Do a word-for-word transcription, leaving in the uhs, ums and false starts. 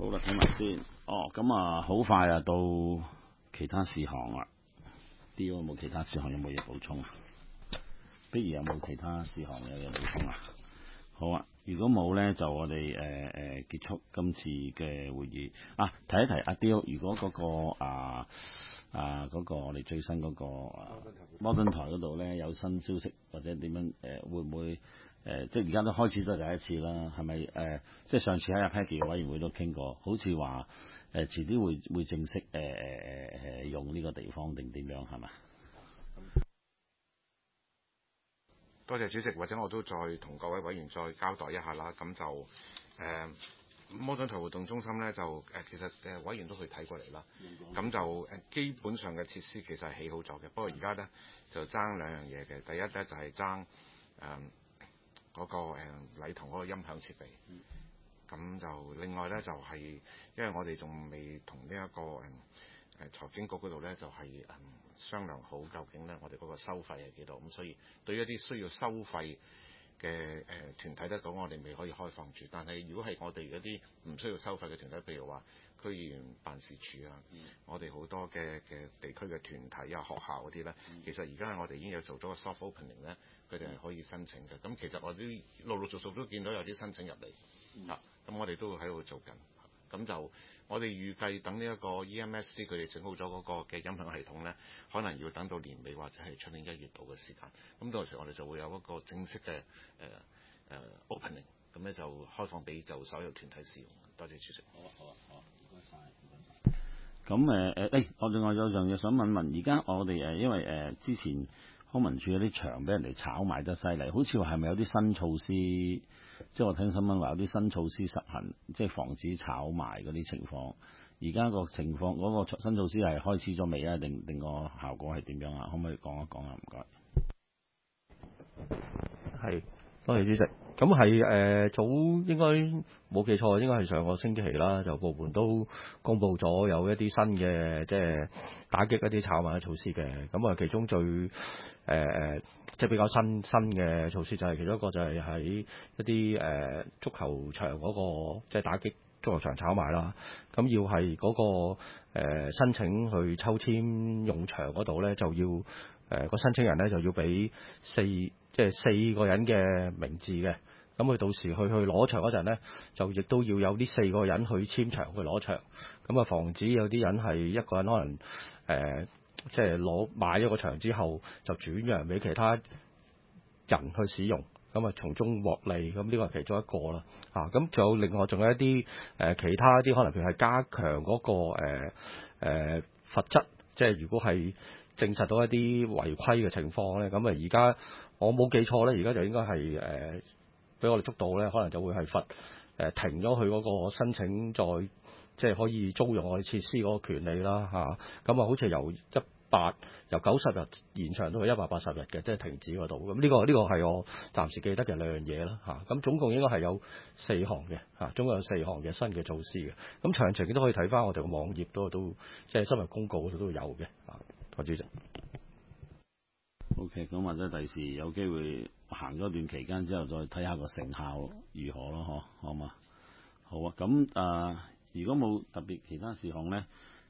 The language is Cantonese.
好啦，睇埋先。哦，咁啊，好快啊，到其他事項啦。D 有冇其他事項有冇嘢補充啊？不如有冇其他事項有嘢補充啊？好啊，如果冇咧，就我哋誒誒結束今次嘅會議。啊，提一提阿 D，如果嗰、嗰個啊啊嗰、嗰個我哋最新嗰、嗰個啊摩頓台嗰度咧有新消息或者點樣誒、呃，會唔會？誒、呃，即係而家都開始都係第一次啦，係咪誒？即係上次喺阿 Peggy 嘅委員會都傾過，好似話誒遲啲會會正式誒誒誒誒用呢個地方定點樣係嘛？ 多謝主席，或者我都再同各位委員再交代一下啦。咁就誒、呃、摩頓台活動中心咧，就誒、呃、其實誒委員都去睇過嚟啦。咁就誒基本上嘅設施其實係起好咗嘅，不過而家咧就爭兩樣嘢嘅。第一咧就係爭誒。呃嗰、那個誒、呃、禮堂嗰個音響設備，咁、嗯、就另外咧就係、是、因為我哋仲未同呢一個誒誒、呃、財經局嗰度咧就係、是、誒、嗯、商量好究竟咧我哋嗰個收費係幾多，咁所以對於一啲需要收費嘅誒團體咧講，我哋未可以開放住。但係如果係我哋嗰啲唔需要收費嘅團體，譬如話區議員辦事處啊，嗯、我哋好多嘅嘅地區嘅團體啊、學校嗰啲咧，嗯、其實而家我哋已經有做咗個 soft opening 咧。佢哋係可以申請嘅，咁其實我都陸陸續續都見到有啲申請入嚟，嚇、嗯，咁我哋都會喺度做緊，咁就我哋預計等呢一個 E M S C 佢哋整好咗嗰個嘅音響系統咧，可能要等到年尾或者係出年一月度嘅時間，咁到時我哋就會有一個正式嘅誒誒 opening，咁咧就開放俾就所有團體使用。多謝主席。 好啊好啊好啊，唔該晒唔該晒。咁誒誒，誒我另外有樣嘢想問問，而家我哋誒因為誒、呃、之前。康文署有啲場俾人哋炒賣得犀利，好似話係咪有啲新措施？即係我聽新聞話有啲新措施實行，即係防止炒賣嗰啲情況。而家個情況嗰、嗰個新措施係開始咗未啊？定定個效果係點樣啊？可唔可以講一講啊？唔該。 係，多謝主席。咁係誒早應該冇記錯，應該係上個星期啦，就部門都公布咗有一啲新嘅即係打擊一啲炒賣嘅措施嘅。咁啊，其中最誒誒、呃、即係比較新新嘅措施就係、是、其中一個就係喺一啲誒、呃、足球場嗰、那個即係打擊足球場炒賣啦。咁要係嗰、那個、呃、申請去抽籤用場嗰度咧，就要誒個、呃、申請人咧就要俾四即係四個人嘅名字嘅。咁佢到時去去攞場嗰陣咧，就亦都要有呢四個人去簽場去攞場。咁啊，防止有啲人係一個人可能誒。呃即係攞買咗個場之後，就轉讓俾其他人去使用，咁啊從中獲利，咁呢個係其中一個啦。啊，咁仲有另外仲有一啲誒、呃、其他一啲可能譬如係加強嗰、那個誒誒、呃、罰則，即係如果係證實到一啲違規嘅情況咧，咁啊而家我冇記錯咧，而家就應該係誒俾我哋捉到咧，可能就會係罰誒、呃、停咗佢嗰個申請再。即係可以租用我哋設施嗰個權利啦，嚇咁啊，好似由一百由九十日延長到去一百八十日嘅，即係停止嗰度。咁呢個呢個係我暫時記得嘅兩樣嘢啦，嚇咁總共應該係有四項嘅嚇，總共有四項嘅新嘅措施嘅。咁詳情都可以睇翻我哋個網頁都都即係新聞公告嗰度都有嘅嚇。多謝主席。 OK，咁或者第時有機會行咗段期間之後，再睇下個成效如何咯，嗬，好嘛？好啊，咁啊。呃如果冇特別其他事項咧，